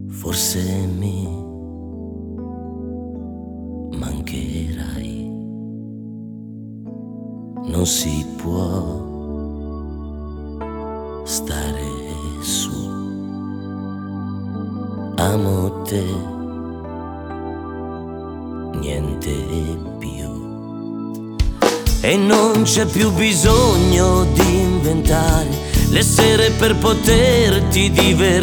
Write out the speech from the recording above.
Forse mi mancherai, non si può stare su. Amo te, niente più. E non c'è più bisogno di inventare le sere per poterti divertire.